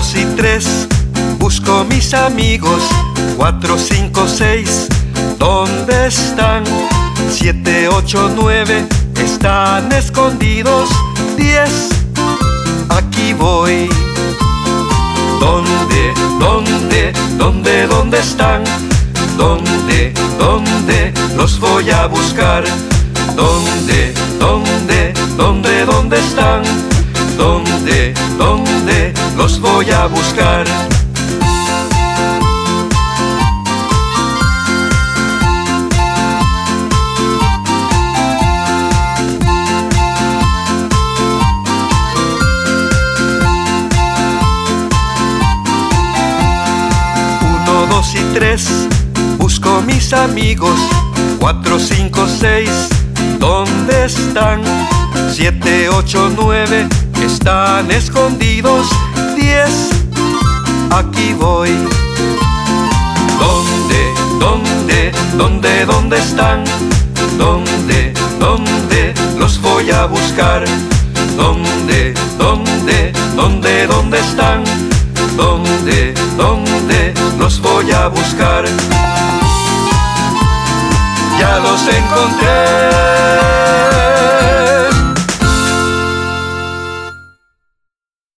2 y 3, busco mis amigos. 4, 5, 6, ¿dónde están? 7, 8, 9, están escondidos. 10, aquí voy. ¿Dónde, dónde, dónde, dónde están? ¿Dónde, dónde los voy a buscar? ¿Dónde, dónde, dónde, dónde están? ¿Dónde, dónde los voy a buscar? Y 3, busco mis amigos. 4, 5, 6, ¿dónde están? 7, 8, 9, están escondidos. 10, aquí voy. ¿Dónde, dónde, dónde, dónde están? ¿Dónde, dónde los voy a buscar? ¿Dónde, dónde, dónde, dónde están? ¿Dónde, dónde los voy a buscar? Ya los encontré.